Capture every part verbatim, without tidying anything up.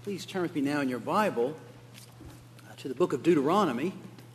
Please turn with me now in your Bible uh, to the book of Deuteronomy.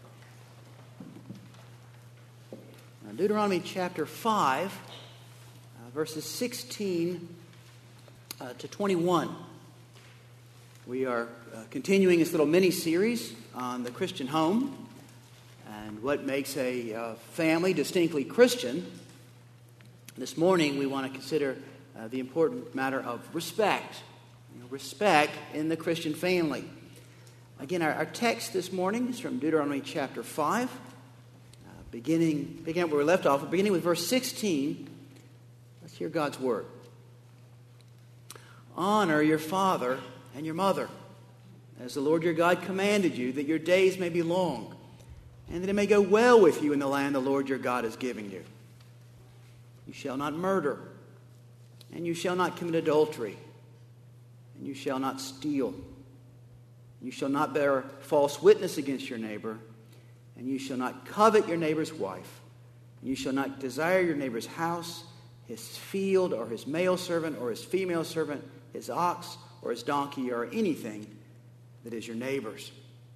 Now, Deuteronomy chapter five, uh, verses sixteen uh, to twenty-one. We are uh, continuing this little mini-series on the Christian home and what makes a uh, family distinctly Christian. This morning we want to consider uh, the important matter of respect. You know, respect in the Christian family. Again, our, our text this morning is from Deuteronomy chapter five, uh, beginning, beginning where we left off, beginning with verse sixteen. Let's hear God's word. Honor your father and your mother, as the Lord your God commanded you, that your days may be long, and that it may go well with you in the land the Lord your God is giving you. You shall not murder, and you shall not commit adultery, and you shall not steal. You shall not bear false witness against your neighbor, and you shall not covet your neighbor's wife. And you shall not desire your neighbor's house, his field, or his male servant, or his female servant, his ox, or his donkey, or anything that is your neighbor's.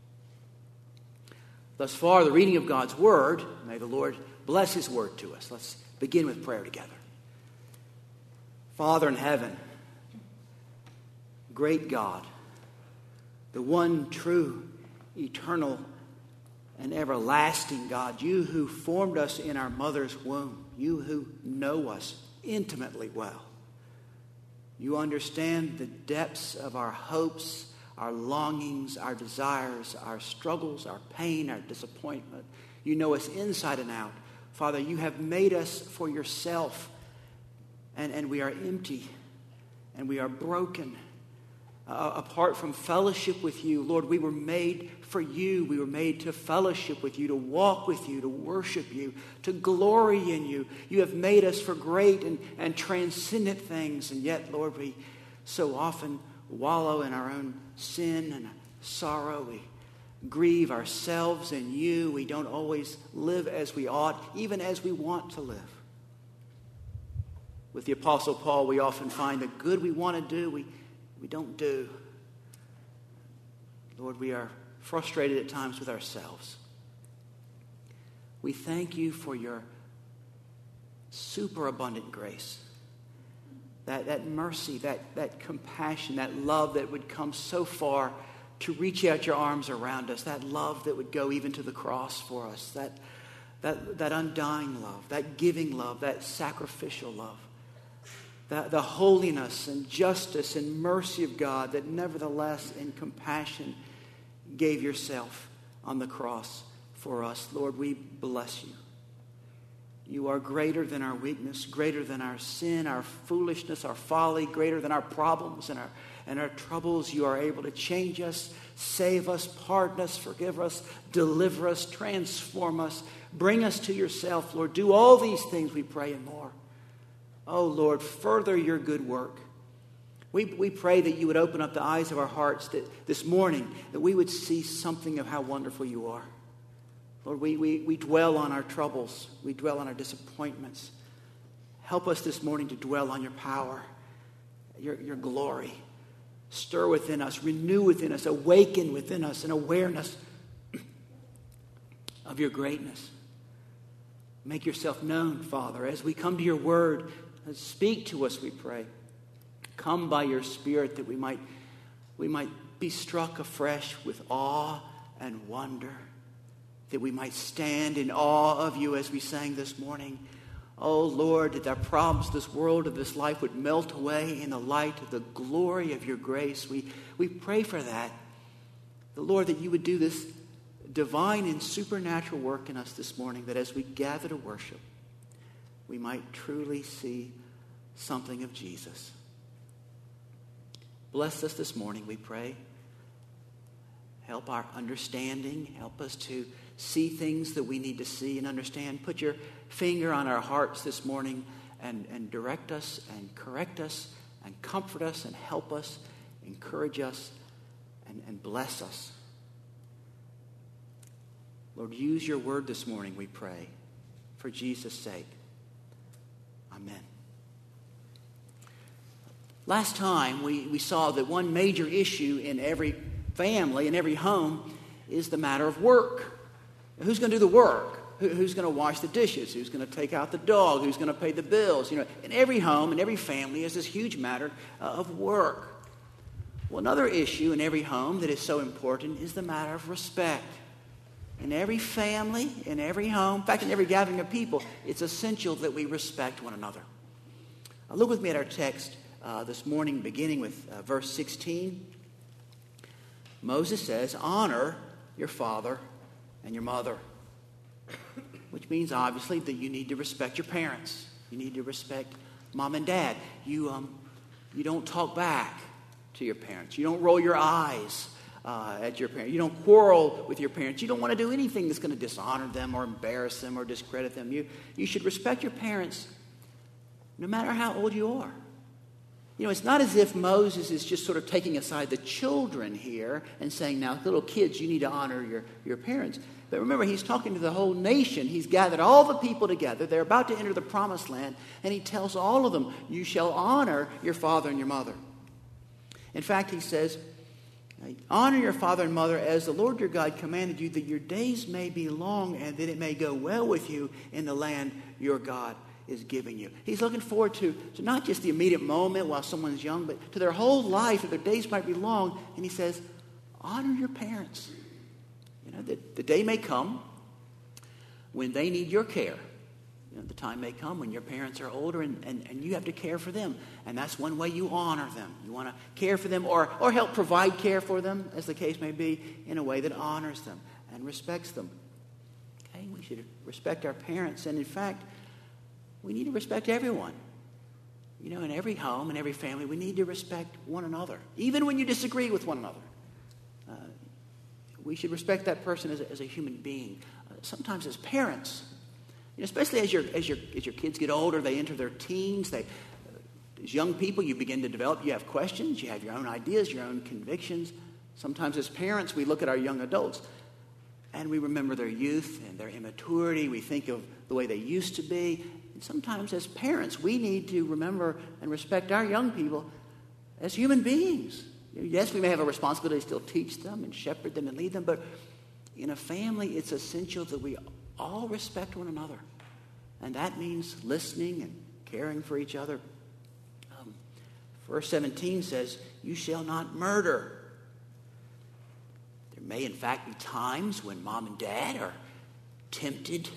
Thus far, the reading of God's word. May the Lord bless his word to us. Let's begin with prayer together. Father in heaven, great God, the one true, eternal, and everlasting God, you who formed us in our mother's womb, you who know us intimately well. You understand the depths of our hopes, our longings, our desires, our struggles, our pain, our disappointment. You know us inside and out. Father, you have made us for yourself, and, and we are empty, and we are broken. Uh, apart from fellowship with you, Lord, we were made for you. We were made to fellowship with you, to walk with you, to worship you, to glory in you. You have made us for great and, and transcendent things, and yet, Lord, we so often wallow in our own sin and sorrow. We grieve ourselves and you. We don't always live as we ought, even as we want to live. With the Apostle Paul, we often find the good we want to do, we, we don't do. Lord, we are frustrated at times with ourselves. We thank you for your superabundant grace. That, that mercy, that, that compassion, that love that would come so far to reach out your arms around us, that love that would go even to the cross for us, that, that, that undying love, that giving love, that sacrificial love, that, the holiness and justice and mercy of God that nevertheless in compassion gave yourself on the cross for us. Lord, we bless you. You are greater than our weakness, greater than our sin, our foolishness, our folly, greater than our problems and our, and our troubles. You are able to change us, save us, pardon us, forgive us, deliver us, transform us, bring us to yourself, Lord. Do all these things, we pray, and more. Oh, Lord, further your good work. We, we pray that you would open up the eyes of our hearts that this morning, that we would see something of how wonderful you are. Lord, we, we, we dwell on our troubles. We dwell on our disappointments. Help us this morning to dwell on your power, your, your glory. Stir within us, renew within us, awaken within us an awareness of your greatness. Make yourself known, Father, as we come to your word. Speak to us, we pray. Come by your Spirit that we might, we might be struck afresh with awe and wonder, that we might stand in awe of you as we sang this morning. Oh, Lord, that our problems, this world, of this life would melt away in the light of the glory of your grace. We, we pray for that. The Lord, that you would do this divine and supernatural work in us this morning, that as we gather to worship, we might truly see something of Jesus. Bless us this morning, we pray. Help our understanding. Help us to see things that we need to see and understand. Put your finger on our hearts this morning and, and direct us and correct us and comfort us and help us, encourage us, and, and bless us. Lord, use your word this morning, we pray, for Jesus' sake. Amen. Last time we, we saw that one major issue in every family, in every home, is the matter of work. Who's going to do the work? Who, who's going to wash the dishes? Who's going to take out the dog? Who's going to pay the bills? You know, in every home, in every family, is this huge matter uh, of work. Well, another issue in every home that is so important is the matter of respect. In every family, in every home, in fact, in every gathering of people, it's essential that we respect one another. Uh, look with me at our text uh, this morning, beginning with uh, verse sixteen. Moses says, honor your father and your mother, which means, obviously, that you need to respect your parents. You need to respect mom and dad. You, um, you don't talk back to your parents. You don't roll your eyes uh, at your parents. You don't quarrel with your parents. You don't want to do anything that's going to dishonor them or embarrass them or discredit them. You, you should respect your parents no matter how old you are. You know, it's not as if Moses is just sort of taking aside the children here and saying, now, little kids, you need to honor your, your parents. But remember, he's talking to the whole nation. He's gathered all the people together. They're about to enter the promised land, and he tells all of them, you shall honor your father and your mother. In fact, he says, honor your father and mother as the Lord your God commanded you, that your days may be long and that it may go well with you in the land your God is giving you. He's looking forward to, to not just the immediate moment while someone's young, but to their whole life, that their days might be long. And he says, honor your parents. You know, the, the day may come when they need your care. You know, the time may come when your parents are older and, and, and you have to care for them. And that's one way you honor them. You want to care for them or, or help provide care for them, as the case may be, in a way that honors them and respects them. Okay, we should respect our parents. And in fact, we need to respect everyone. You know, in every home, in every family, we need to respect one another, even when you disagree with one another. Uh, we should respect that person as a, as a human being. Uh, sometimes as parents, you know, especially as your as your as your kids get older, they enter their teens. They, uh, as young people, you begin to develop. You have questions. You have your own ideas, your own convictions. Sometimes as parents, we look at our young adults and we remember their youth and their immaturity. We think of the way they used to be. And sometimes as parents, we need to remember and respect our young people as human beings. Yes, we may have a responsibility to still teach them and shepherd them and lead them, but in a family, it's essential that we all respect one another. And that means listening and caring for each other. Um, verse seventeen says, you shall not murder. There may, in fact, be times when mom and dad are tempted.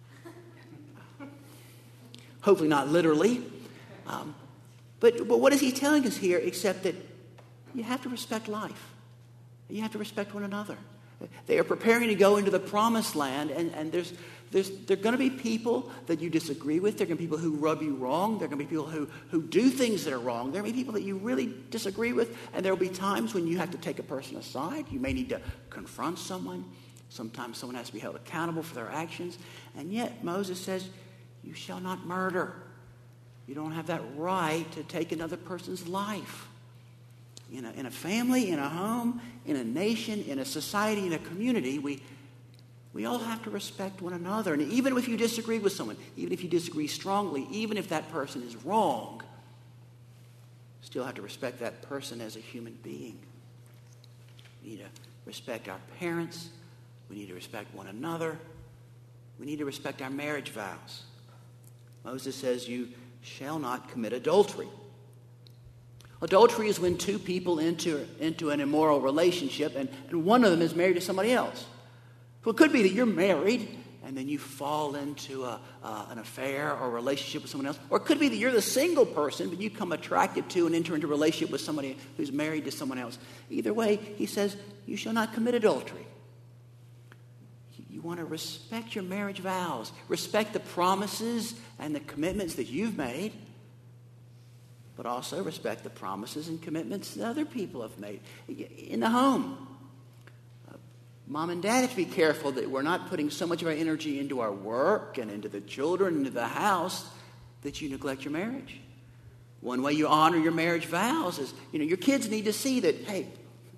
Hopefully not literally. Um, but, but what is he telling us here except that you have to respect life. You have to respect one another. They are preparing to go into the promised land, and, and there's, there's, there are going to be people that you disagree with. There are going to be people who rub you wrong. There are going to be people who, who do things that are wrong. There will be people that you really disagree with, and there will be times when you have to take a person aside. You may need to confront someone. Sometimes someone has to be held accountable for their actions. And yet, Moses says, you shall not murder. You don't have that right to take another person's life. In a, in a family, in a home, in a nation, in a society, in a community, we, we all have to respect one another. And even if you disagree with someone, even if you disagree strongly, even if that person is wrong, still have to respect that person as a human being. We need to respect our parents. We need to respect one another. We need to respect our marriage vows. Moses says, you shall not commit adultery. Adultery is when two people enter into an immoral relationship and, and one of them is married to somebody else. So it could be that you're married and then you fall into a, uh, an affair or a relationship with someone else. Or it could be that you're the single person, but you become attracted to and enter into a relationship with somebody who's married to someone else. Either way, he says, you shall not commit adultery. You want to respect your marriage vows. Respect the promises and the commitments that you've made. But also respect the promises and commitments that other people have made. In the home, uh, mom and dad have to be careful that we're not putting so much of our energy into our work and into the children, into the house, that you neglect your marriage. One way you honor your marriage vows is, you know, your kids need to see that, hey,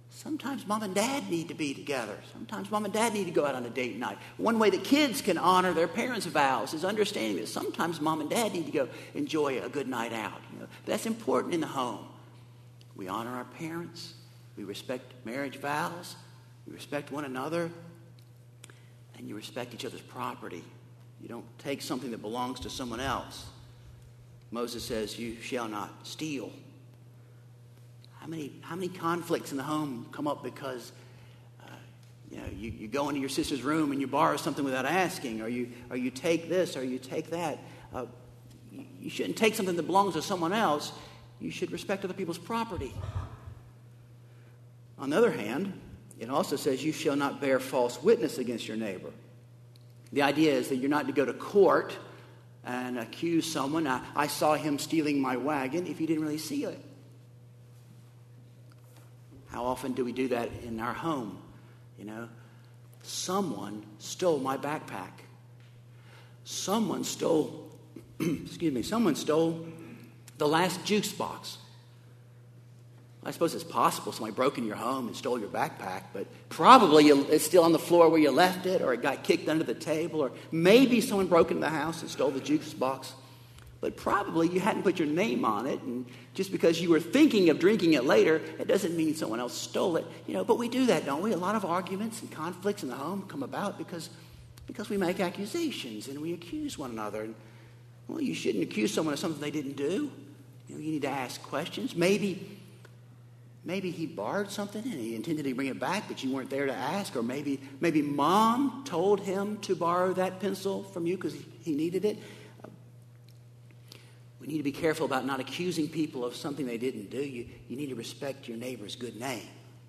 Sometimes mom and dad need to be together. Sometimes mom and dad need to go out on a date night. One way that kids can honor their parents' vows is understanding that sometimes mom and dad need to go enjoy a good night out. You know, that's important in the home. We honor our parents. We respect marriage vows. We respect one another. And you respect each other's property. You don't take something that belongs to someone else. Moses says, you shall not steal. How many, how many conflicts in the home come up because uh, you know you, you go into your sister's room and you borrow something without asking, or you or you take this or you take that. Uh, you, you shouldn't take something that belongs to someone else. You should respect other people's property. On the other hand, it also says you shall not bear false witness against your neighbor. The idea is that you're not to go to court and accuse someone. I, I saw him stealing my wagon if you didn't really see it. How often do we do that in our home? You know, someone stole my backpack. Someone stole, excuse me, someone stole the last juice box. I suppose it's possible somebody broke in your home and stole your backpack, but probably it's still on the floor where you left it, or it got kicked under the table, or maybe someone broke into the house and stole the juice box. But probably you hadn't put your name on it, and just because you were thinking of drinking it later, it doesn't mean someone else stole it. You know, but we do that, don't we? A lot of arguments and conflicts in the home come about because, because we make accusations and we accuse one another. And, well, you shouldn't accuse someone of something they didn't do. You know, you need to ask questions. Maybe, maybe he borrowed something and he intended to bring it back, but you weren't there to ask. Or maybe, maybe mom told him to borrow that pencil from you because he needed it. We need to be careful about not accusing people of something they didn't do. You, you need to respect your neighbor's good name.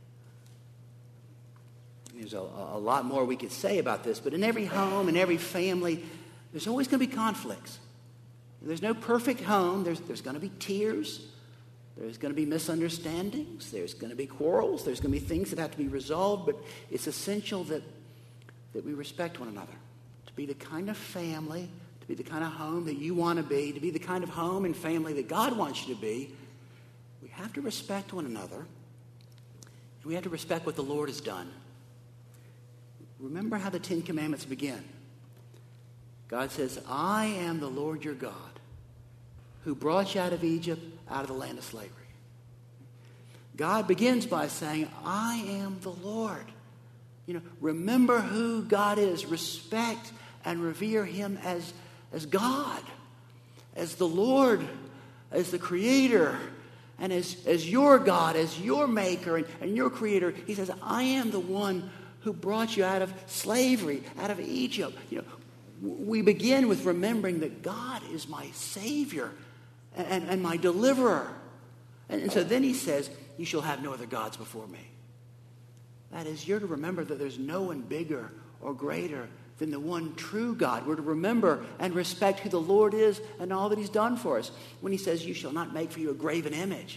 There's a, a lot more we could say about this, but in every home, in every family, there's always going to be conflicts. There's no perfect home. There's, there's going to be tears. There's going to be misunderstandings. There's going to be quarrels. There's going to be things that have to be resolved, but it's essential that, that we respect one another, to be the kind of family, to be the kind of home that you want to be, to be the kind of home and family that God wants you to be. We have to respect one another. And we have to respect what the Lord has done. Remember how the Ten Commandments begin. God says, I am the Lord your God, who brought you out of Egypt, out of the land of slavery. God begins by saying, I am the Lord. You know, remember who God is. Respect and revere him as as God, as the Lord, as the Creator, and as, as your God, as your Maker and, and your Creator. He says, I am the one who brought you out of slavery, out of Egypt. You know, we begin with remembering that God is my Savior and, and, and my Deliverer. And, and so then he says, you shall have no other gods before me. That is, you're to remember that there's no one bigger or greater than the one true God. We're to remember and respect who the Lord is and all that he's done for us. When he says, you shall not make for you a graven image.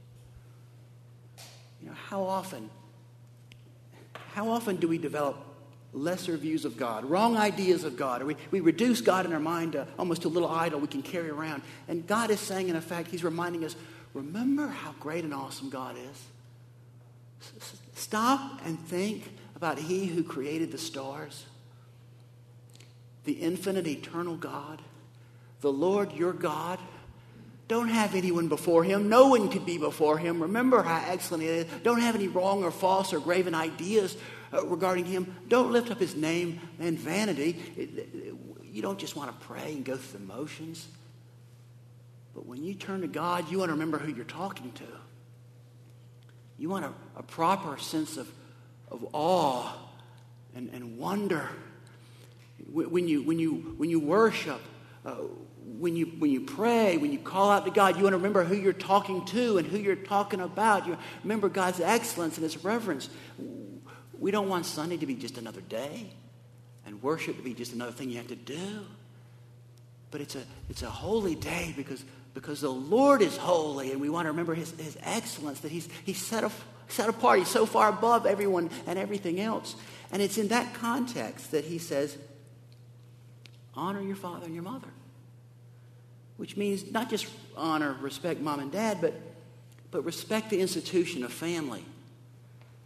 You know, how often, how often do we develop lesser views of God, wrong ideas of God, or we, we reduce God in our mind to almost a little idol we can carry around. And God is saying, in effect, he's reminding us, remember how great and awesome God is. S- stop and think about he who created the stars, the infinite, eternal God, the Lord your God. Don't have anyone before him. No one could be before him. Remember how excellent he is. Don't have any wrong or false or graven ideas uh, regarding him. Don't lift up his name in vanity. It, it, you don't just want to pray and go through the motions. But when you turn to God, you want to remember who you're talking to. You want a, a proper sense of, of awe and, and wonder. When you, when you, when you worship, uh, when you, when you pray, when you call out to God, you want to remember who you're talking to and who you're talking about. You remember God's excellence and his reverence. We don't want Sunday to be just another day and worship to be just another thing you have to do. But it's a, it's a holy day because, because the Lord is holy, and we want to remember his, his excellence, that he's, he's set, a, set apart. He's so far above everyone and everything else. And it's in that context that he says, honor your father and your mother. Which means not just honor, respect mom and dad, but, but respect the institution of family.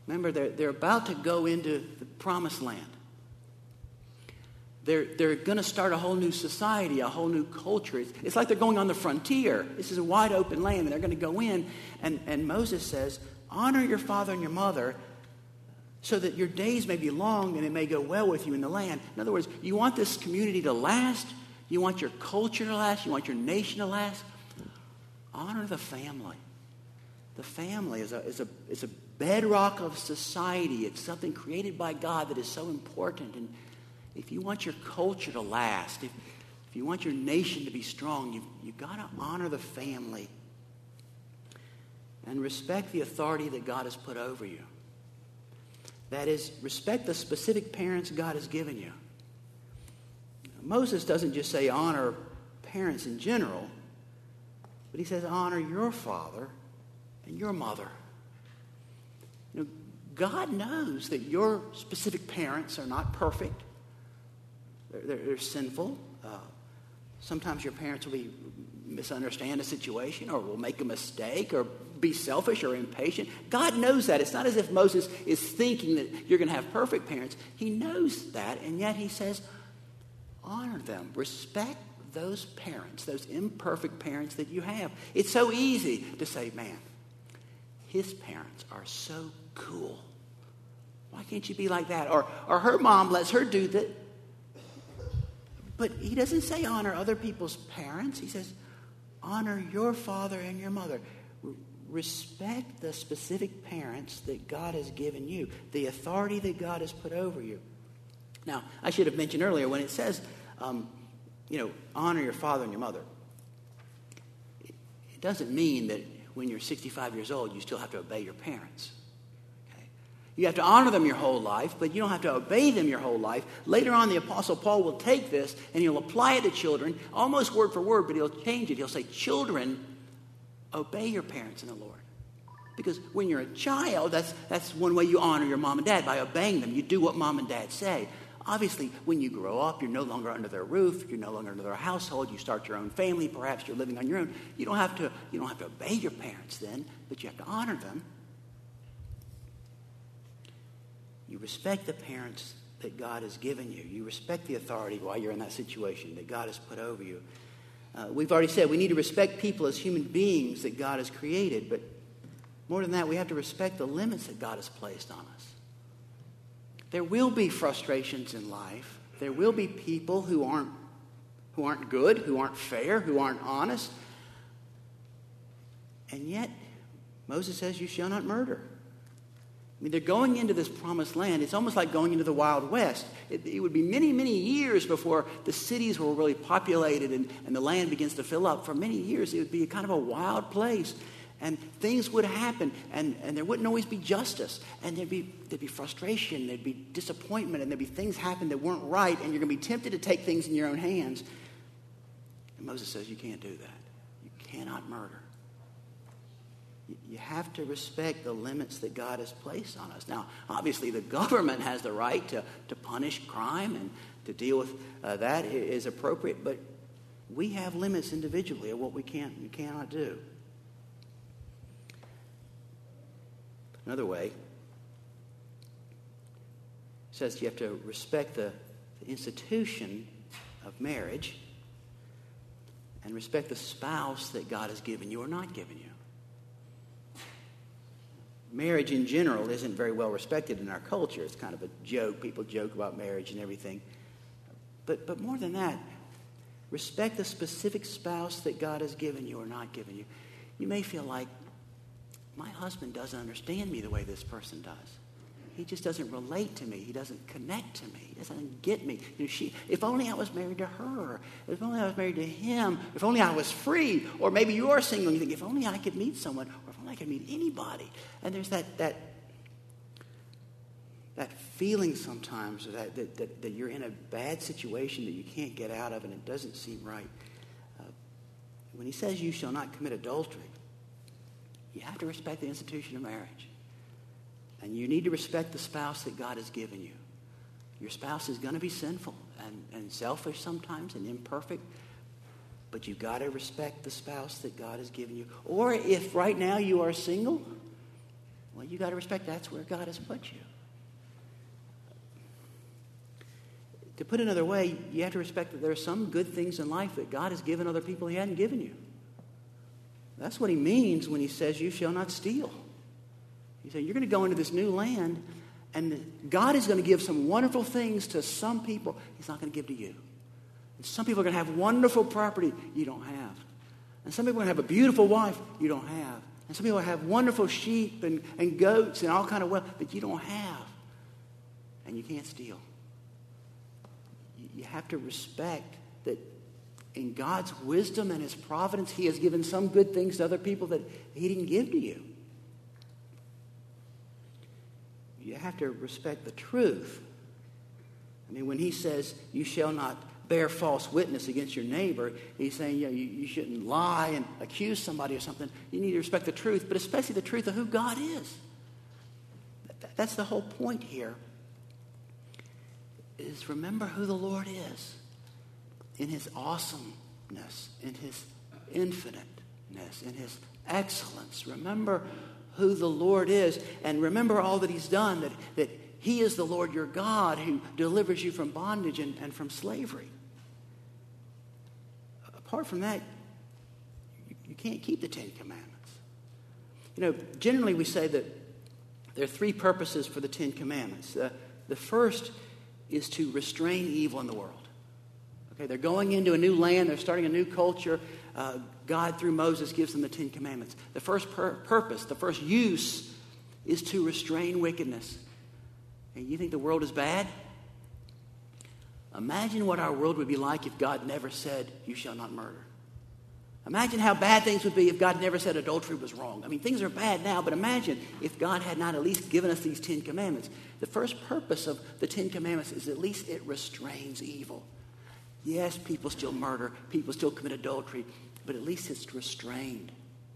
Remember, they're, they're about to go into the promised land. They're, they're going to start a whole new society, a whole new culture. It's, it's like they're going on the frontier. This is a wide open land, and they're going to go in. And, and Moses says, honor your father and your mother so that your days may be long and it may go well with you in the land. In other words, you want this community to last. You want your culture to last. You want your nation to last. Honor the family. The family is a, is a, is a bedrock of society. It's something created by God that is so important. And if you want your culture to last, if, if you want your nation to be strong, you've, you've got to honor the family and respect the authority that God has put over you. That is, respect the specific parents God has given you. Moses doesn't just say honor parents in general, but he says honor your father and your mother. You know, God knows that your specific parents are not perfect. They're, they're, they're sinful. Uh, sometimes your parents will be misunderstand a situation or will make a mistake or be selfish or impatient. God knows that. It's not as if Moses is thinking that you're going to have perfect parents. He knows that, and yet he says, honor them. Respect those parents, those imperfect parents that you have. It's so easy to say, man, his parents are so cool. Why can't you be like that? Or, or her mom lets her do that. But he doesn't say honor other people's parents. He says honor your father and your mother. Respect the specific parents that God has given you, the authority that God has put over you. Now, I should have mentioned earlier, when it says, um, you know, honor your father and your mother, it doesn't mean that when you're sixty-five years old, you still have to obey your parents. You have to honor them your whole life, but you don't have to obey them your whole life. Later on, the Apostle Paul will take this and he'll apply it to children, almost word for word, but he'll change it. He'll say, children, obey your parents in the Lord. Because when you're a child, that's, that's one way you honor your mom and dad, by obeying them. You do what mom and dad say. Obviously, when you grow up, you're no longer under their roof. You're no longer under their household. You start your own family. Perhaps you're living on your own. You don't have to, you don't have to obey your parents then, but you have to honor them. You respect the parents that God has given you. You respect the authority while you're in that situation that God has put over you. Uh, we've already said we need to respect people as human beings that God has created, but more than that, we have to respect the limits that God has placed on us. There will be frustrations in life. There will be people who aren't, who aren't good, who aren't fair, who aren't honest. And yet, Moses says, you shall not murder. I mean, they're going into this promised land. It's almost like going into the Wild West. It, it would be many, many years before the cities were really populated and, and the land begins to fill up. For many years, it would be kind of a wild place. And things would happen, and, and there wouldn't always be justice. And there'd be, there'd be frustration, there'd be disappointment, and there'd be things happen that weren't right, and you're going to be tempted to take things in your own hands. And Moses says, you can't do that. You cannot murder. You have to respect the limits that God has placed on us. Now, obviously, the government has the right to, to punish crime and to deal with uh, that is appropriate, but we have limits individually of what we can't, we cannot do. Another way says you have to respect the, the institution of marriage and respect the spouse that God has given you or not given you. Marriage in general isn't very well respected in our culture. It's kind of a joke. People joke about marriage and everything. But, but more than that, respect the specific spouse that God has given you or not given you. You may feel like, my husband doesn't understand me the way this person does. He just doesn't relate to me. He doesn't connect to me. He doesn't get me. You know, she, if only I was married to her. If only I was married to him. If only I was free. Or maybe you are single and you think, if only I could meet someone. Or if only I could meet anybody. And there's that that that feeling sometimes that, that, that, that you're in a bad situation that you can't get out of and it doesn't seem right. Uh, when he says you shall not commit adultery, you have to respect the institution of marriage. And you need to respect the spouse that God has given you. Your spouse is going to be sinful and, and selfish sometimes and imperfect, but you've got to respect the spouse that God has given you. Or if right now you are single, well, you got to respect that's where God has put you. To put it another way, you have to respect that there are some good things in life that God has given other people he hadn't given you. That's what he means when he says, you shall not steal. He said, you're going to go into this new land, and God is going to give some wonderful things to some people he's not going to give to you. And some people are going to have wonderful property you don't have. And some people are going to have a beautiful wife you don't have. And some people have wonderful sheep and, and goats and all kind of wealth that you don't have. And you can't steal. You have to respect that in God's wisdom and his providence, he has given some good things to other people that he didn't give to you. You have to respect the truth. I mean, when he says, you shall not bear false witness against your neighbor, he's saying, you know, you, you shouldn't lie and accuse somebody or something. You need to respect the truth, but especially the truth of who God is. That's the whole point here. Is remember who the Lord is in his awesomeness, in his infiniteness, in his excellence. Remember who the Lord is, and remember all that he's done, that, that he is the Lord your God who delivers you from bondage and, and from slavery. Apart from that, you, you can't keep the Ten Commandments. You know, generally we say that there are three purposes for the Ten Commandments. Uh, the first is to restrain evil in the world. Okay, they're going into a new land. They're starting a new culture. Uh, God, through Moses, gives them the Ten Commandments. The first pur- purpose, the first use, is to restrain wickedness. And you think the world is bad? Imagine what our world would be like if God never said, you shall not murder. Imagine how bad things would be if God never said adultery was wrong. I mean, things are bad now, but imagine if God had not at least given us these Ten Commandments. The first purpose of the Ten Commandments is at least it restrains evil. Yes, people still murder, people still commit adultery, but at least it's restrained.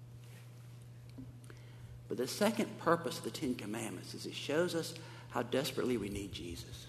But the second purpose of the Ten Commandments is it shows us how desperately we need Jesus.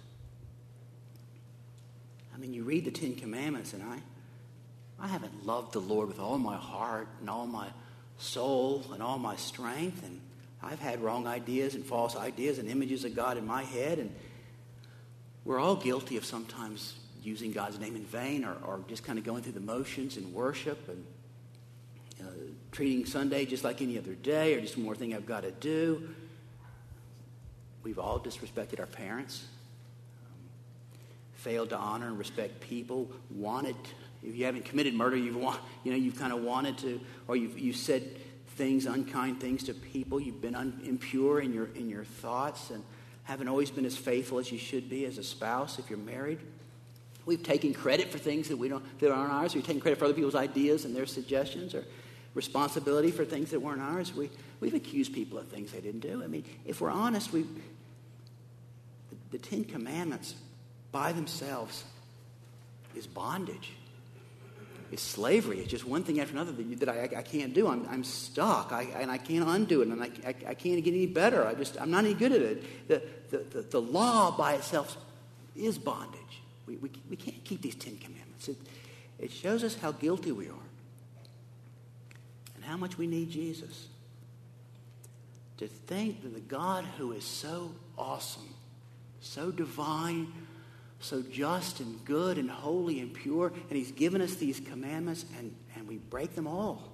I mean, you read the Ten Commandments, and I... I haven't loved the Lord with all my heart and all my soul and all my strength. And I've had wrong ideas and false ideas and images of God in my head. And we're all guilty of sometimes using God's name in vain, or, or just kind of going through the motions in worship and uh, treating Sunday just like any other day, or just one more thing I've got to do. We've all disrespected our parents, um, failed to honor and respect people, wanted to. If you haven't committed murder, you've want, you know, you've kind of wanted to, or you've you said things, unkind things to people. You've been un, impure in your in your thoughts, and haven't always been as faithful as you should be as a spouse if you're married. We've taken credit for things that we don't that aren't ours. We've taken credit for other people's ideas and their suggestions, or responsibility for things that weren't ours. We we've accused people of things they didn't do. I mean, if we're honest, we the, the Ten Commandments by themselves is bondage. It's slavery. It's just one thing after another that, you, that I, I can't do. I'm, I'm stuck, I, and I can't undo it, and I, I, I can't get any better. I just I'm not any good at it. The the, the, the law by itself is bondage. We, we we can't keep these Ten Commandments. It it shows us how guilty we are, and how much we need Jesus. To think that the God who is so awesome, so divine, so just and good and holy and pure, and he's given us these commandments, and, and we break them all.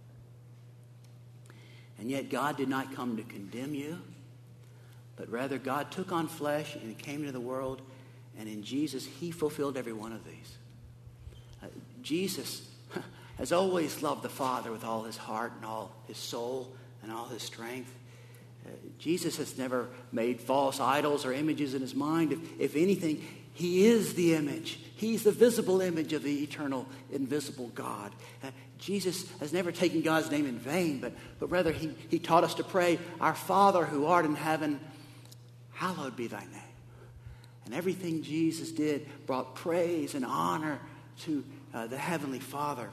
And yet God did not come to condemn you, but rather God took on flesh and came into the world, and in Jesus he fulfilled every one of these. Uh, Jesus has always loved the Father with all his heart and all his soul and all his strength. Uh, Jesus has never made false idols or images in his mind. If, if anything, he is the image. He's the visible image of the eternal, invisible God. Uh, Jesus has never taken God's name in vain, but, but rather he, he taught us to pray, our Father who art in heaven, hallowed be thy name. And everything Jesus did brought praise and honor to uh, the Heavenly Father.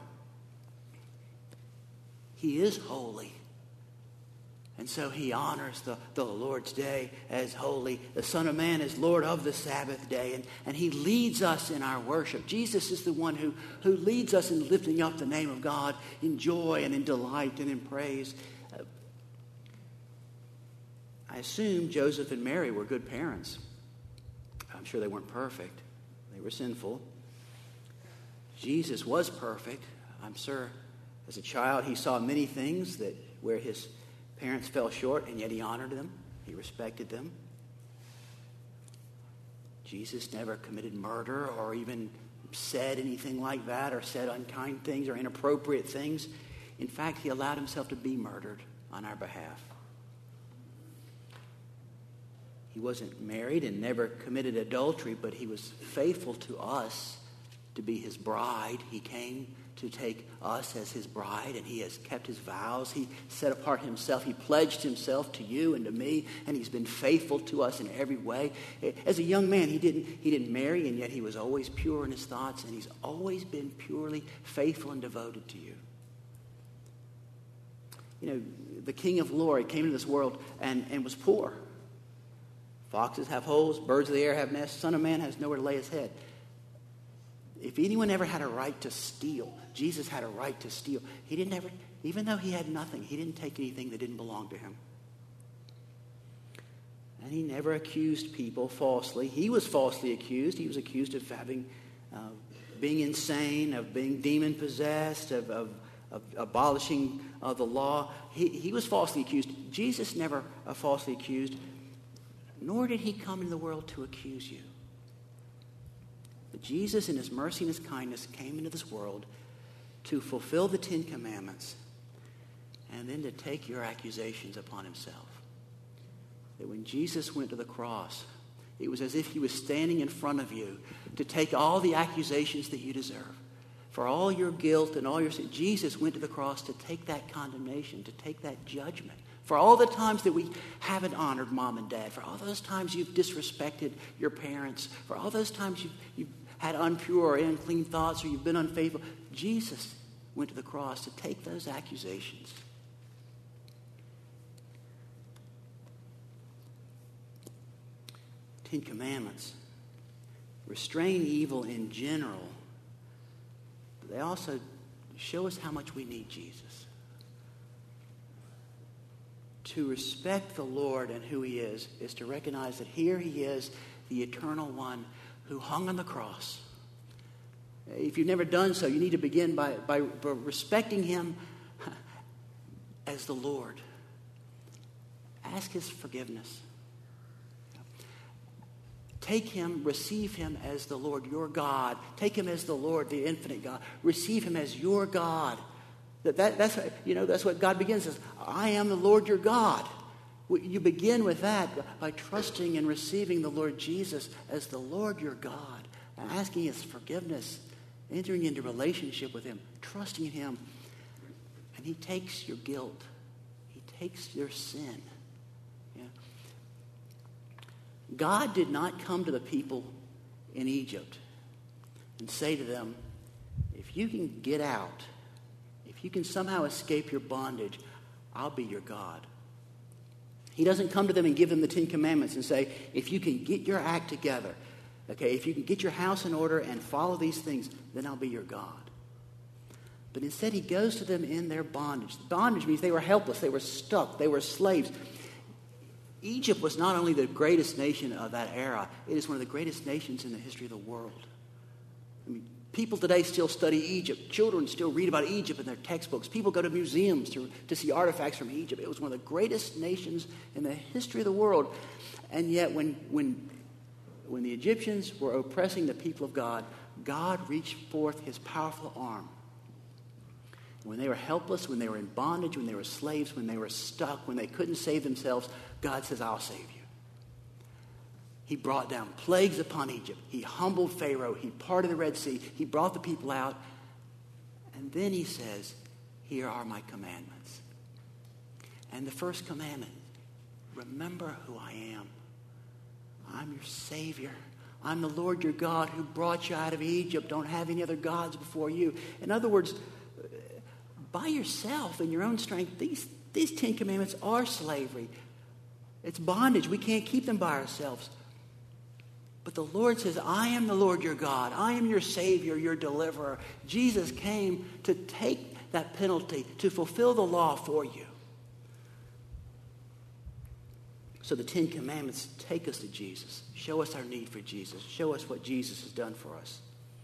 He is holy. And so he honors the, the Lord's day as holy. The Son of Man is Lord of the Sabbath day. And, and he leads us in our worship. Jesus is the one who, who leads us in lifting up the name of God in joy and in delight and in praise. Uh, I assume Joseph and Mary were good parents. I'm sure they weren't perfect. They were sinful. Jesus was perfect. I'm sure as a child he saw many things that where his parents fell short, and yet he honored them. He respected them. Jesus never committed murder or even said anything like that or said unkind things or inappropriate things. In fact, he allowed himself to be murdered on our behalf. He wasn't married and never committed adultery, but he was faithful to us to be his bride. He came to take us as his bride, and he has kept his vows. He set apart himself. He pledged himself to you and to me, and he's been faithful to us in every way. As a young man, he didn't, he didn't marry, and yet he was always pure in his thoughts, and he's always been purely faithful and devoted to you. You know, the King of Glory came into this world and, and was poor. Foxes have holes, birds of the air have nests, Son of Man has nowhere to lay his head. If anyone ever had a right to steal, Jesus had a right to steal. He didn't ever, even though he had nothing, he didn't take anything that didn't belong to him. And he never accused people falsely. He was falsely accused. He was accused of having, uh, being insane, of being demon-possessed, of, of, of abolishing uh, the law. He, he was falsely accused. Jesus never uh, falsely accused. Nor did he come into the world to accuse you. But Jesus, in his mercy and his kindness, came into this world to fulfill the Ten Commandments and then to take your accusations upon himself. That when Jesus went to the cross, it was as if he was standing in front of you to take all the accusations that you deserve. For all your guilt and all your sin, Jesus went to the cross to take that condemnation, to take that judgment. For all the times that we haven't honored mom and dad, for all those times you've disrespected your parents, for all those times you've, you've had impure or unclean thoughts or you've been unfaithful, Jesus went to the cross to take those accusations. Ten Commandments restrain evil in general, but they also show us how much we need Jesus. To respect the Lord and who he is, is to recognize that here he is, the eternal one who hung on the cross. If you've never done so, you need to begin by, by, by respecting him as the Lord. Ask his forgiveness. Take him, receive him as the Lord, your God. Take him as the Lord, the infinite God. Receive him as your God. That, that, that's, you know, that's what God begins as. I am the Lord your God. You begin with that by trusting and receiving the Lord Jesus as the Lord your God, and asking his forgiveness, entering into relationship with him, trusting in him. And he takes your guilt. He takes your sin. Yeah. God did not come to the people in Egypt and say to them, if you can get out, if you can somehow escape your bondage, I'll be your God. He doesn't come to them and give them the Ten Commandments and say, if you can get your act together, okay, if you can get your house in order and follow these things, then I'll be your God. But instead he goes to them in their bondage. Bondage means they were helpless, they were stuck, they were slaves. Egypt was not only the greatest nation of that era, it is one of the greatest nations in the history of the world. I mean, people today still study Egypt. Children still read about Egypt in their textbooks. People go to museums to, to see artifacts from Egypt. It was one of the greatest nations in the history of the world. And yet when, when, when the Egyptians were oppressing the people of God, God reached forth his powerful arm. When they were helpless, when they were in bondage, when they were slaves, when they were stuck, when they couldn't save themselves, God says, I'll save you. He brought down plagues upon Egypt. He humbled Pharaoh. He parted the Red Sea. He brought the people out. And then he says, here are my commandments. And the first commandment, remember who I am. I'm your Savior. I'm the Lord your God who brought you out of Egypt. Don't have any other gods before you. In other words, by yourself, in your own strength, these, these Ten Commandments are slavery. It's bondage. We can't keep them by ourselves. But the Lord says, I am the Lord your God. I am your Savior, your deliverer. Jesus came to take that penalty, to fulfill the law for you. So the Ten Commandments take us to Jesus. Show us our need for Jesus. Show us what Jesus has done for us.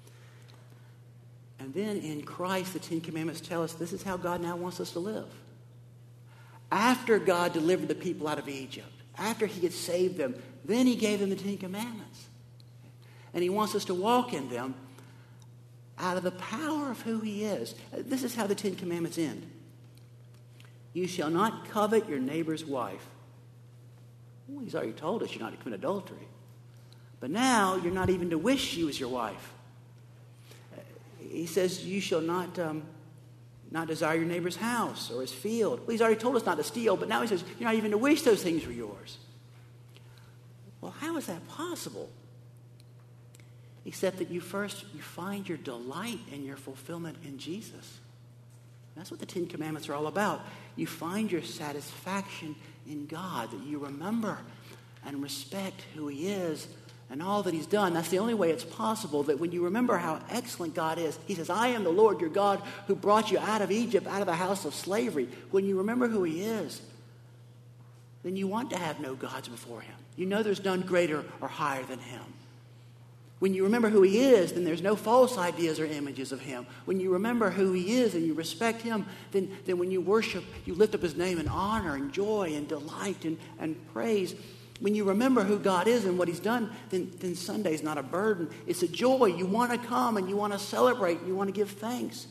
And then in Christ, the Ten Commandments tell us this is how God now wants us to live. After God delivered the people out of Egypt, after he had saved them, then he gave them the Ten Commandments. And he wants us to walk in them out of the power of who he is. This is how the Ten Commandments end. You shall not covet your neighbor's wife. Well, he's already told us you're not to commit adultery. But now you're not even to wish she was your wife. He says you shall not um, not desire your neighbor's house or his field. Well, he's already told us not to steal, but now he says you're not even to wish those things were yours. Well, how is that possible? Except that you first you find your delight and your fulfillment in Jesus. That's what the Ten Commandments are all about. You find your satisfaction in God, that you remember and respect who he is and all that he's done. That's the only way it's possible, that when you remember how excellent God is, he says, I am the Lord your God who brought you out of Egypt, out of the house of slavery. When you remember who he is, then you want to have no gods before him. You know there's none greater or higher than him. When you remember who he is, then there's no false ideas or images of him. When you remember who he is and you respect him, then, then when you worship, you lift up his name in honor and joy and delight and, and praise. When you remember who God is and what he's done, then, then Sunday's not a burden. It's a joy. You want to come and you want to celebrate and you want to give thanks.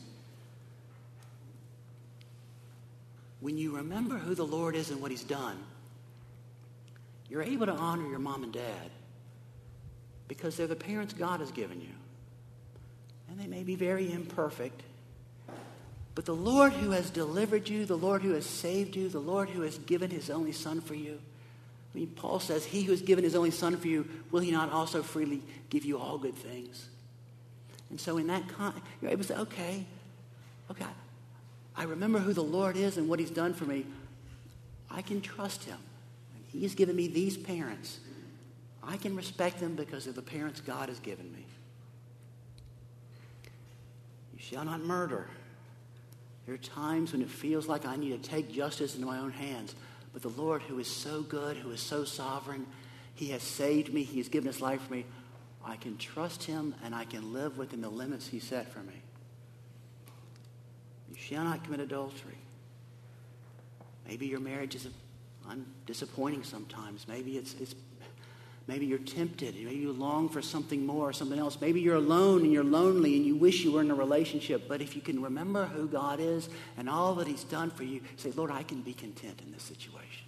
When you remember who the Lord is and what he's done, you're able to honor your mom and dad, because they're the parents God has given you. And they may be very imperfect. But the Lord who has delivered you, the Lord who has saved you, the Lord who has given his only son for you. I mean, Paul says, he who has given his only son for you, will he not also freely give you all good things? And so in that con- you're able to say, okay, okay, I remember who the Lord is and what he's done for me. I can trust him. He has given me these parents. I can respect them because they're the parents God has given me. You shall not murder. There are times when it feels like I need to take justice into my own hands. But the Lord, who is so good, who is so sovereign, he has saved me. He has given his life for me. I can trust him and I can live within the limits he set for me. You shall not commit adultery. Maybe your marriage is disappointing sometimes. Maybe it's it's Maybe you're tempted. Maybe you long for something more or something else. Maybe you're alone and you're lonely and you wish you were in a relationship. But if you can remember who God is and all that he's done for you, say, Lord, I can be content in this situation.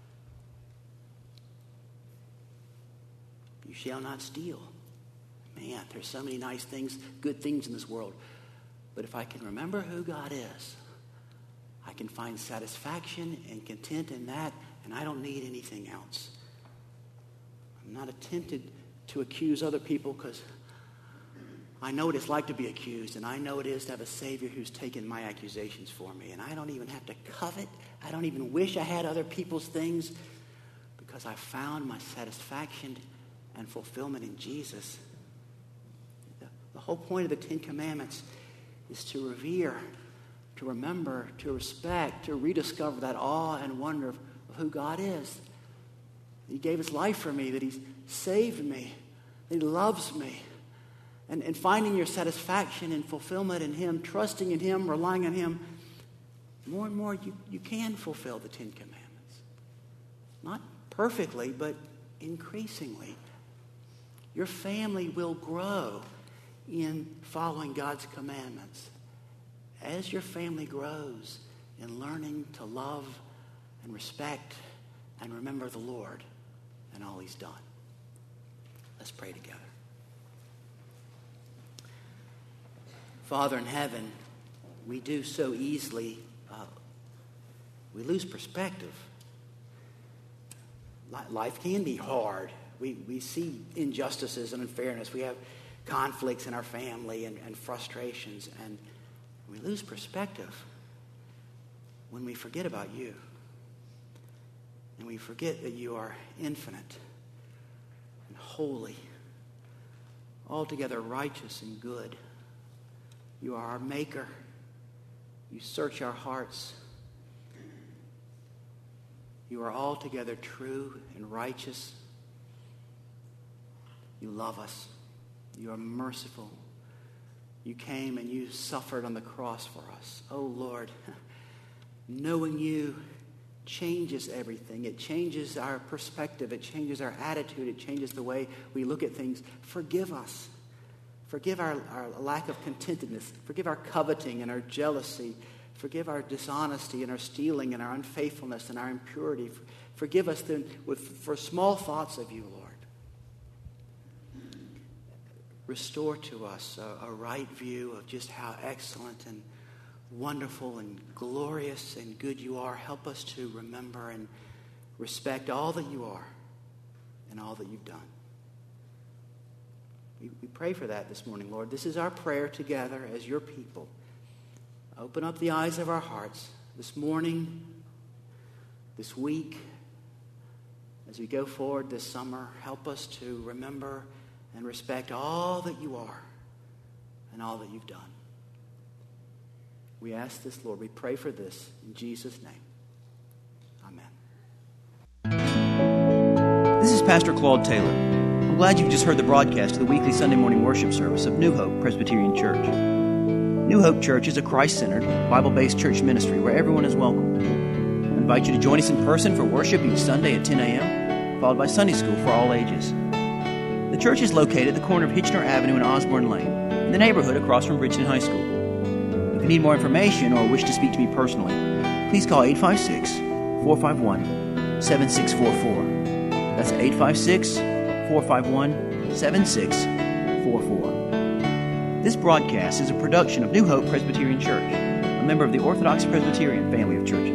You shall not steal. Man, there's so many nice things, good things in this world. But if I can remember who God is, I can find satisfaction and content in that, and I don't need anything else. I'm not tempted to accuse other people because I know what it's like to be accused, and I know it is to have a Savior who's taken my accusations for me. And I don't even have to covet. I don't even wish I had other people's things, because I found my satisfaction and fulfillment in Jesus. The, the whole point of the Ten Commandments is to revere, to remember, to respect, to rediscover that awe and wonder of, of who God is. He gave his life for me, that he's saved me, that he loves me. And, and finding your satisfaction and fulfillment in him, trusting in him, relying on him, more and more you, you can fulfill the Ten Commandments. Not perfectly, but increasingly. Your family will grow in following God's commandments. As your family grows in learning to love and respect and remember the Lord and all he's done. Let's pray together. Father in heaven, we do so easily, uh, we lose perspective. Life can be hard. We, we see injustices and unfairness. We have conflicts in our family and, and frustrations, and we lose perspective when we forget about you. And we forget that you are infinite and holy, altogether righteous and good. You are our maker. You search our hearts. You are altogether true and righteous. You love us. You are merciful. You came and you suffered on the cross for us. Oh, Lord, knowing you changes everything. It changes our perspective. It changes our attitude. It changes the way we look at things. Forgive us. Forgive our, our lack of contentedness. Forgive our coveting and our jealousy. Forgive our dishonesty and our stealing and our unfaithfulness and our impurity. Forgive us then with, for small thoughts of you, Lord. Restore to us a, a right view of just how excellent and wonderful and glorious and good you are. Help us to remember and respect all that you are and all that you've done. We, we pray for that this morning, Lord. This is our prayer together as your people. Open up the eyes of our hearts this morning, this week, as we go forward this summer. Help us to remember and respect all that you are and all that you've done. We ask this, Lord. We pray for this in Jesus' name. Amen. This is Pastor Claude Taylor. I'm glad you've just heard the broadcast of the weekly Sunday morning worship service of New Hope Presbyterian Church. New Hope Church is a Christ-centered, Bible-based church ministry where everyone is welcome. I invite you to join us in person for worship each Sunday at ten a.m., followed by Sunday school for all ages. The church is located at the corner of Hitchner Avenue and Osborne Lane, in the neighborhood across from Bridgeton High School. If you need more information or wish to speak to me personally, please call eight five six, four five one, seven six four four. That's eight five six, four five one, seven six four four. This broadcast is a production of New Hope Presbyterian Church, a member of the Orthodox Presbyterian family of churches.